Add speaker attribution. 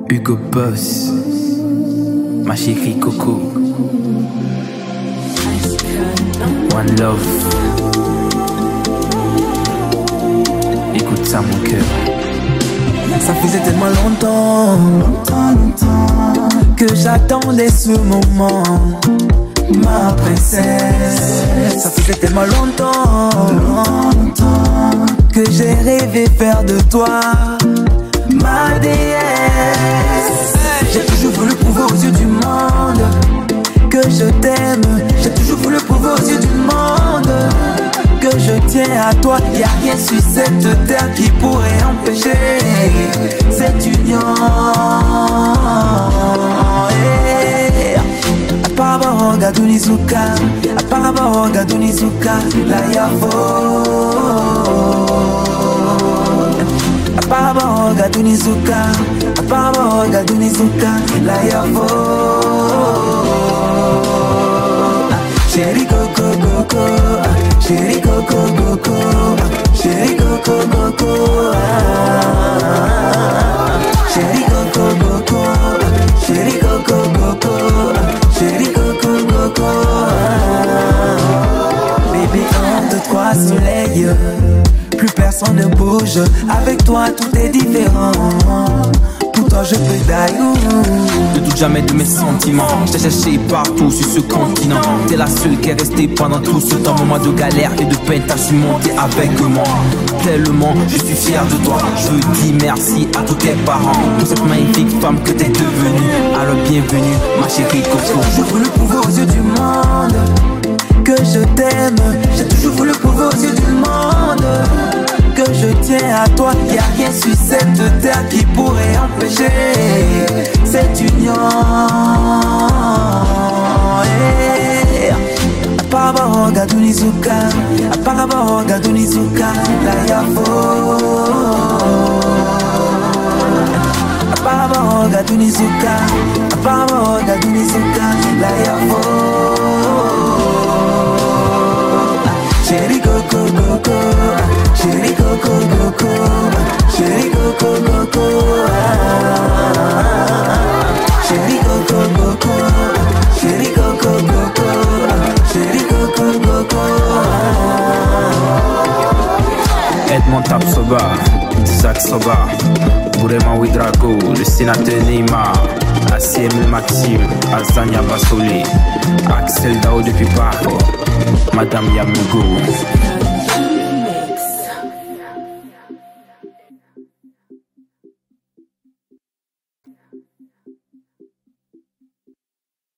Speaker 1: Hugo Boss, ma chérie Coco. One Love. Écoute ça mon cœur.
Speaker 2: Ça faisait tellement longtemps que j'attendais ce moment, ma princesse. Ça faisait tellement longtemps que j'ai rêvé faire de toi ma déesse. J'ai toujours voulu prouver aux yeux du monde que je t'aime. J'ai toujours voulu prouver aux yeux du monde que je tiens à toi. Y'a rien sur cette terre qui pourrait empêcher cette union. Apparemment Gadunizuka, apparemment Gadunizuka, la yavo. Apparemment Gadunizuka, apparemment Gadunizuka, la yavo. Chérie Coco Coco, chérie Coco Coco, chérie Coco Coco, chérie Coco Coco, chérie Coco Coco, chérie Coco Coco. Bébé, entre trois soleils, plus personne ne bouge. Avec toi tout est différent. Pour toi je peux d'ailleurs.
Speaker 1: Ne doute jamais de mes sentiments. Je t'ai cherché partout sur ce continent. T'es la seule qui est restée pendant tout ce temps. Moment de galère et de peine, t'as su monter avec moi. Tellement je suis fier de toi. Je veux dire merci à tous tes parents pour cette magnifique femme que t'es devenue. Alors bienvenue ma chérie Coco.
Speaker 2: J'ai toujours voulu prouver aux yeux du monde que je t'aime. J'ai toujours voulu prouver aux yeux du monde que je tiens à toi. Y'a rien sur cette terre qui pourrait empêcher cette union. Apparemment Gadunizuka, apparemment Gadunizuka, la yavo. Apparemment Gadunizuka, apparemment Gadunizuka, la yavo. Chérie Coco Coco, chérie Coco Coco, chérie Coco Coco, chérie Coco Coco, chérie Coco Coco, chérie Coco Coco.
Speaker 1: Edmond Tapsoba, Zach Soba, Bourema Ouedraogo, le sénateur Neymar, ACM Maxime, Azania Bassolé, Axel Dao depuis Paris, Madame Yamugo.